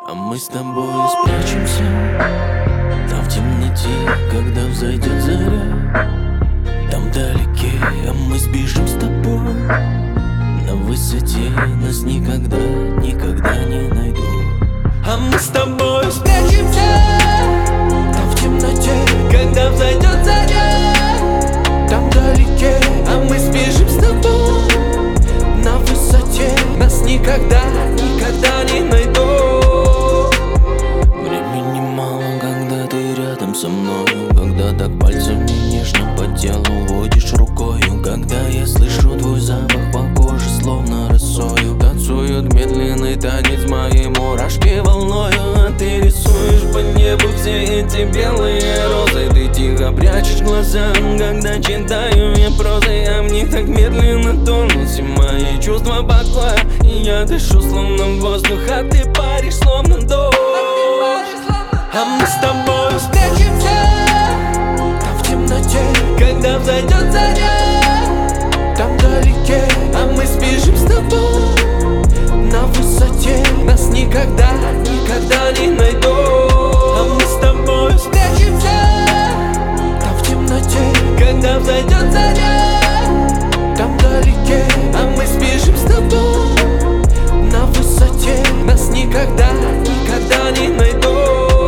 А мы с тобой спрячемся там в темноте, когда взойдет заря. Там вдалеке, а мы сбежим с тобой на высоте, нас никогда, никогда не найдут. А мы с тобой спрячемся там в темноте, когда взойдет заря. Там вдалеке, а мы сбежим с тобой на высоте, нас никогда, никогда не найдут. Времени мало, когда ты рядом со мною, когда так пальцами нежно по телу водишь рукою, когда я слышу твой запах по коже, словно росою. Танцуют медленный танец мои мурашки волною, а ты рисуешь по небу все эти белые розы. Ты тихо прячешь глаза, когда читаю я прозы, а в них так медленно тонут все мои чувства покоя. И я дышу словно воздух, а ты паришь словно дождь. А мы с тобой спрячемся там в темноте, когда взойдет заря. Там вдалеке, а мы сбежим с тобой на высоте, нас никогда, никогда не найдут. А мы с тобой спрячемся там в темноте, когда взойдет заря. Там вдалеке, а мы сбежим с тобой на высоте, нас никогда, никогда не найдут.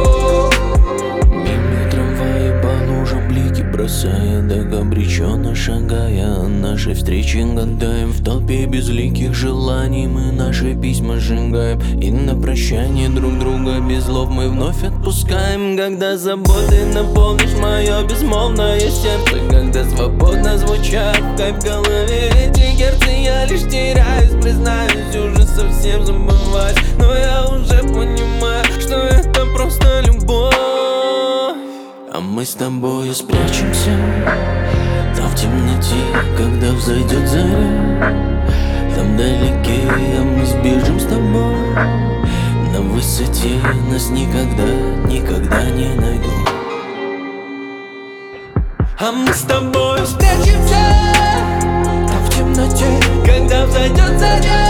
Бросая, так обреченно шагая, о нашей встрече гадаем. В толпе безликих желаний мы наши письма сжигаем, и на прощание друг друга без слов мы вновь отпускаем. Когда заботы наполнишь мое безмолвное сердце, когда свободно звучат кайф в голове эти герцы, я лишь теряюсь, признаюсь, уже совсем забываюсь. Но я уже понимаю, что это просто любовь. А мы с тобой спрячемся там в темноте, когда взойдет заря. Там вдалеке, а мы сбежим с тобой на высоте, нас никогда, никогда не найдут. А мы с тобой спрячемся там в темноте, когда взойдет заря.